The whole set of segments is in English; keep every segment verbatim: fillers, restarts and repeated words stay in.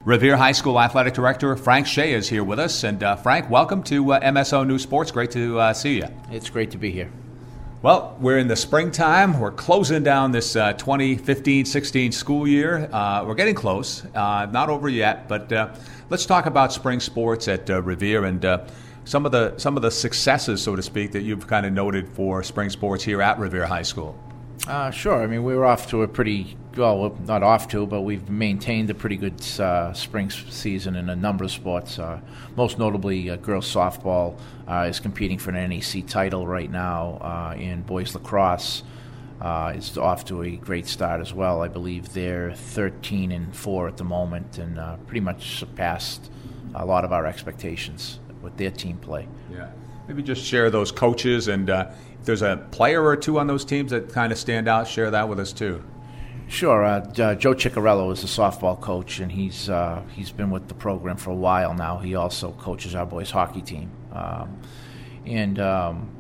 Revere High School Athletic Director Frank Shea is here with us. And uh, Frank, welcome to uh, M S O News Sports. Great to uh, see you. It's great to be here. Well, we're in the springtime. We're closing down this uh, twenty fifteen sixteen school year. Uh, we're getting close. Uh, not over yet, but uh, let's talk about spring sports at uh, Revere and uh, some of the some of the successes, so to speak, that you've kind of noted for spring sports here at Revere High School. Uh, sure. I mean, we were off to a pretty, well, not off to, but we've maintained a pretty good uh, spring season in a number of sports. Uh, most notably, uh, girls softball uh, is competing for an N E C title right now, uh, and boys lacrosse uh, is off to a great start as well. I believe they're thirteen and four at the moment, and uh, pretty much surpassed a lot of our expectations with their team play. Yeah. Maybe just share those coaches, and uh, if there's a player or two on those teams that kind of stand out, share that with us too. Sure. Uh, uh, Joe Ciccarello is the softball coach, and he's uh, he's been with the program for a while now. He also coaches our boys hockey team, um, and um,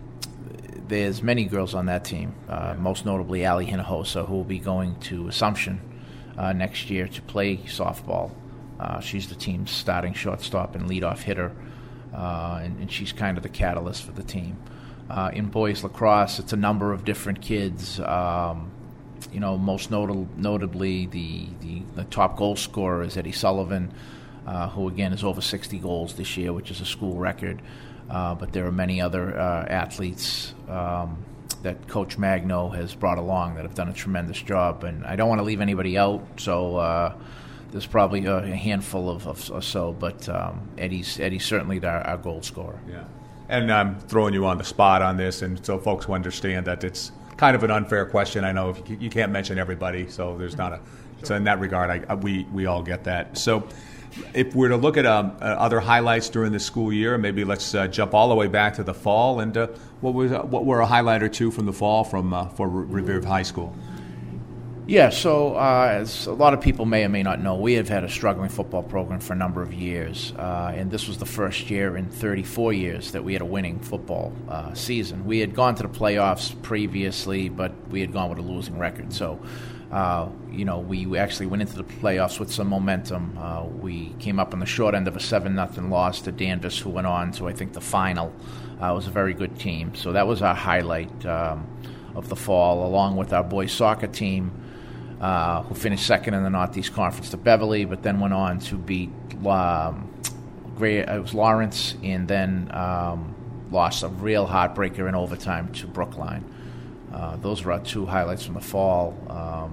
there's many girls on that team. Uh, most notably, Allie Hinojosa, who will be going to Assumption uh, next year to play softball. Uh, she's the team's starting shortstop and leadoff hitter. Uh, and, and she's kind of the catalyst for the team. Uh, in boys lacrosse, it's a number of different kids. Um, you know, most notable, notably, the, the, the top goal scorer is Eddie Sullivan, uh, who again is over sixty goals this year, which is a school record. Uh, but there are many other uh, athletes um, that Coach Magno has brought along that have done a tremendous job. And I don't want to leave anybody out, so. Uh, There's probably a handful of, of or so, but um, Eddie's Eddie's certainly our, our goal scorer. Yeah, and I'm throwing you on the spot on this, and so folks will understand that it's kind of an unfair question. I know if you, you can't mention everybody, so there's not a. So in that regard, I, we we all get that. So if we're to look at um, uh, other highlights during the school year, maybe let's uh, jump all the way back to the fall. And uh, what was uh, what were a highlight or two from the fall from uh, for Revere High School? Yeah, so uh, as a lot of people may or may not know, we have had a struggling football program for a number of years, uh, and this was the first year in thirty-four years that we had a winning football uh, season. We had gone to the playoffs previously, but we had gone with a losing record. So, uh, you know, we actually went into the playoffs with some momentum. Uh, we came up on the short end of a seven nothing loss to Danvers, who went on to, I think, the final. Uh, it was a very good team. So that was our highlight um, of the fall, along with our boys soccer team, Uh, who finished second in the Northeast Conference to Beverly, but then went on to beat um, Great, it was Lawrence, and then um, lost a real heartbreaker in overtime to Brookline. Uh, those were our two highlights from the fall. Um,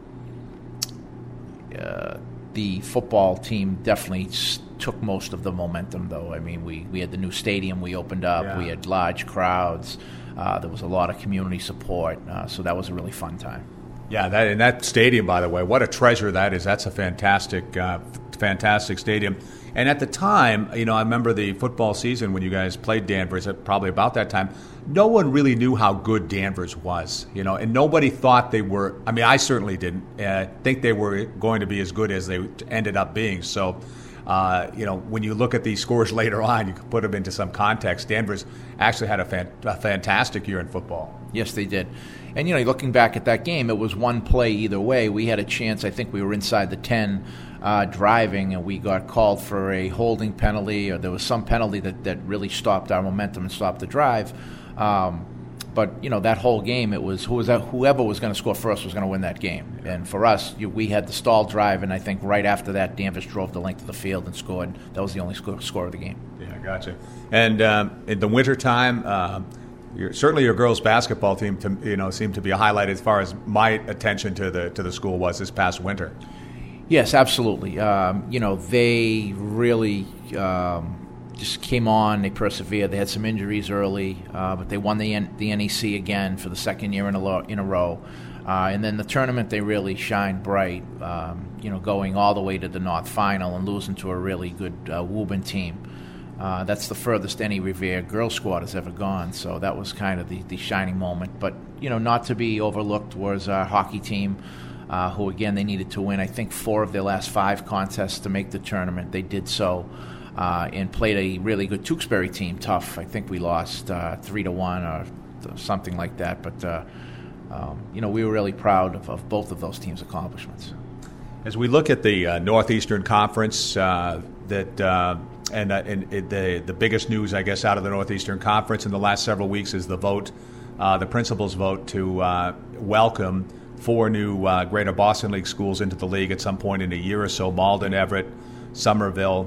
uh, the football team definitely took most of the momentum, though. I mean, we, we had the new stadium we opened up. Yeah. We had large crowds. Uh, there was a lot of community support, uh, so that was a really fun time. Yeah, that and that stadium, by the way, what a treasure that is. That's a fantastic, uh, fantastic stadium. And at the time, you know, I remember the football season when you guys played Danvers, at probably about that time, no one really knew how good Danvers was, you know, and nobody thought they were, I mean, I certainly didn't uh, think they were going to be as good as they ended up being. So, uh, you know, when you look at these scores later on, you can put them into some context. Danvers actually had a, fan, a fantastic year in football. Yes, they did. And, you know, looking back at that game, it was one play either way. We had a chance. I think we were inside the ten uh, driving, and we got called for a holding penalty, or there was some penalty that, that really stopped our momentum and stopped the drive. Um, but, you know, that whole game, it was, who was that, whoever was going to score first was going to win that game. And for us, you, we had the stall drive, and I think right after that, Danvers drove the length of the field and scored. That was the only score, score of the game. Yeah, gotcha. And um, in the wintertime, uh, Your, certainly, your girls' basketball team, to, you know, seemed to be a highlight as far as my attention to the to the school was this past winter. Yes, absolutely. Um, you know, they really um, just came on. They persevered. They had some injuries early, uh, but they won the N- the N E C again for the second year in a, lo- in a row. Uh, and then the tournament, they really shined bright. Um, you know, going all the way to the North Final and losing to a really good uh, Woburn team. Uh, that's the furthest any Revere girls squad has ever gone, so that was kind of the, the shining moment. But, you know, not to be overlooked was our hockey team, uh, who, again, they needed to win, I think, four of their last five contests to make the tournament. They did so uh, and played a really good Tewksbury team, tough. I think we lost uh, three to one or something like that. But, uh, um, you know, we were really proud of, of both of those teams' accomplishments. As we look at the uh, Northeastern Conference, uh, that uh, and, uh, and it, the the biggest news, I guess, out of the Northeastern Conference in the last several weeks is the vote, uh, the principal's vote to uh, welcome four new uh, Greater Boston League schools into the league at some point in a year or so. Malden, Everett, Somerville.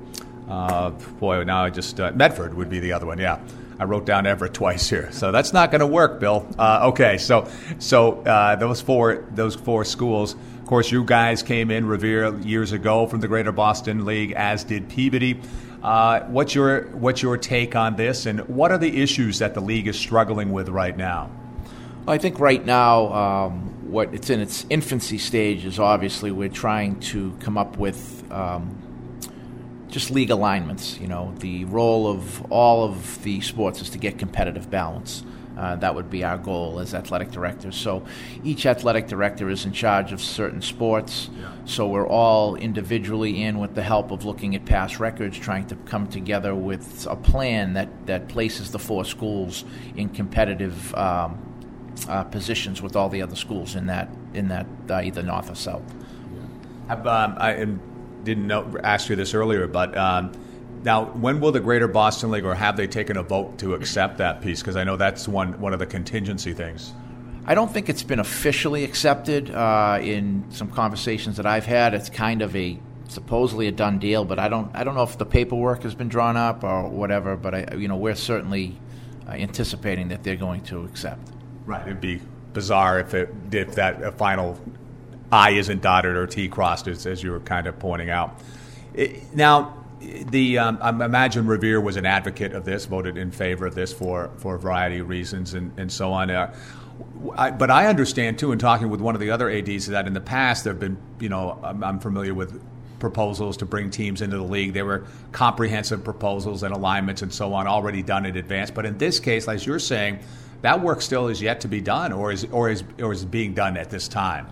Uh, boy, now I just uh, Medford would be the other one. Yeah, I wrote down Everett twice here, so that's not going to work, Bill. Uh, okay, so so uh, those four those four schools. Of course, you guys came in Revere years ago from the Greater Boston League, as did Peabody. Uh, what's your what's your take on this, and what are the issues that the league is struggling with right now? I think right now, um, what it's in its infancy stage is obviously we're trying to come up with um, just league alignments. You know, the role of all of the sports is to get competitive balance. Uh, that would be our goal as athletic directors. So each athletic director is in charge of certain sports. Yeah. So we're all individually in with the help of looking at past records, trying to come together with a plan that, that places the four schools in competitive um, uh, positions with all the other schools in that in that uh, either north or south. Yeah. Um, I didn't know, ask you this earlier, but um, now, when will the Greater Boston League, or have they taken a vote to accept that piece? Because I know that's one one of the contingency things. I don't think it's been officially accepted. Uh, in some conversations that I've had, it's kind of a supposedly a done deal, but I don't I don't know if the paperwork has been drawn up or whatever. But I, you know, we're certainly uh, anticipating that they're going to accept. Right. It'd be bizarre if it if that a final I isn't dotted or T crossed, as, as you were kind of pointing out. It, now. The um, I imagine Revere was an advocate of this, voted in favor of this for, for a variety of reasons and, and so on. Uh, I, but I understand, too, in talking with one of the other A Ds, that in the past there have been, you know, I'm, I'm familiar with proposals to bring teams into the league. There were comprehensive proposals and alignments and so on already done in advance. But in this case, as you're saying, that work still is yet to be done, or is or is or is being done at this time?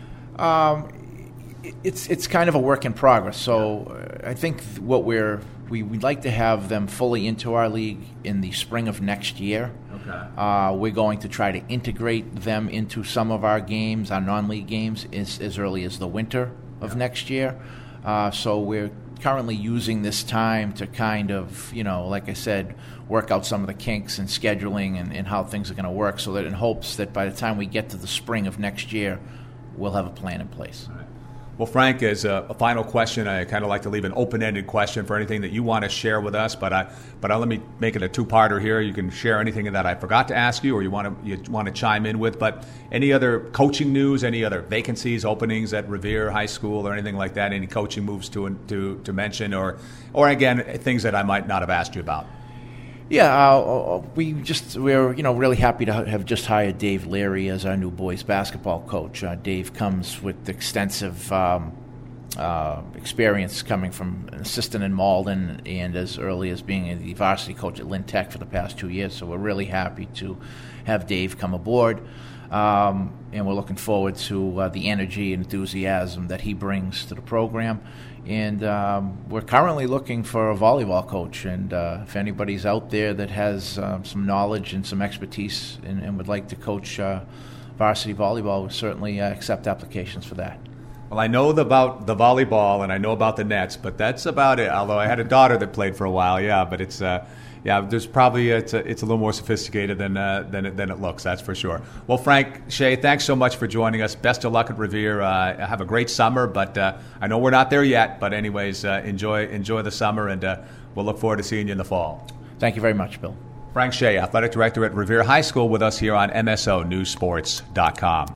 Um. It's it's kind of a work in progress. So uh, I think what we're we we'd like to have them fully into our league in the spring of next year. Okay. Uh, we're going to try to integrate them into some of our games, our non-league games, as, as early as the winter of yeah. next year. Uh, so we're currently using this time to kind of, you know, like I said, work out some of the kinks and scheduling and, and how things are going to work, so that in hopes that by the time we get to the spring of next year, we'll have a plan in place. All right. Well, Frank, as a, a final question, I kind of like to leave an open-ended question for anything that you want to share with us. But I, but I, let me make it a two-parter here. You can share anything that I forgot to ask you, or you want to you want to chime in with. But any other coaching news, any other vacancies, openings at Revere High School, or anything like that? Any coaching moves to to to mention, or or again things that I might not have asked you about? Yeah, uh, we just we're you know really happy to have just hired Dave Leary as our new boys basketball coach. Uh, Dave comes with extensive um, uh, experience, coming from an assistant in Malden and as early as being the varsity coach at Lynn Tech for the past two years. So we're really happy to have Dave come aboard, um, and we're looking forward to uh, the energy and enthusiasm that he brings to the program. And um, we're currently looking for a volleyball coach, and uh, if anybody's out there that has uh, some knowledge and some expertise and, and would like to coach uh, varsity volleyball, we certainly uh, accept applications for that. Well, I know about the volleyball and I know about the nets, but that's about it. Although I had a daughter that played for a while, yeah. But it's uh, yeah, there's probably it's a, it's a little more sophisticated than uh, than it, than it looks. That's for sure. Well, Frank Shea, thanks so much for joining us. Best of luck at Revere. Uh, have a great summer, but uh, I know we're not there yet. But anyways, uh, enjoy enjoy the summer, and uh, we'll look forward to seeing you in the fall. Thank you very much, Bill. Frank Shea, athletic director at Revere High School, with us here on M S O News Sports dot com.